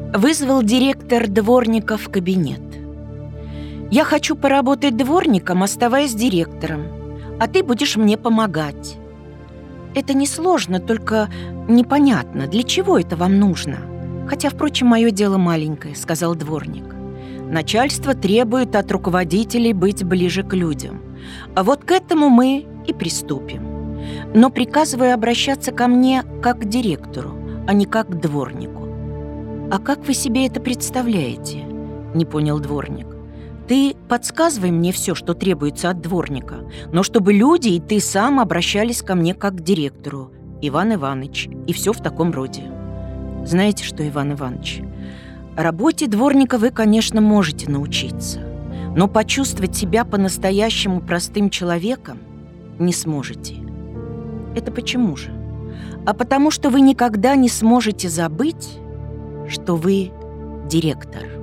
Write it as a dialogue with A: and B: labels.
A: Вызвал директор дворника в кабинет. «Я хочу поработать дворником, оставаясь директором, а ты будешь мне помогать. Это несложно, только непонятно, для чего это вам нужно. Хотя, впрочем, мое дело маленькое», — сказал дворник. «Начальство требует от руководителей быть ближе к людям. А вот к этому мы и приступим. Но приказываю обращаться ко мне как к директору, а не как к дворнику». «А как вы себе это представляете?» — не понял дворник. «Ты подсказывай мне все, что требуется от дворника, но чтобы люди и ты сам обращались ко мне как к директору, Иван Иванович, и все в таком роде». «Знаете что, Иван Иванович, работе дворника вы, конечно, можете научиться, но почувствовать себя по-настоящему простым человеком не сможете». «Это почему же?» «А потому что вы никогда не сможете забыть, что вы директор».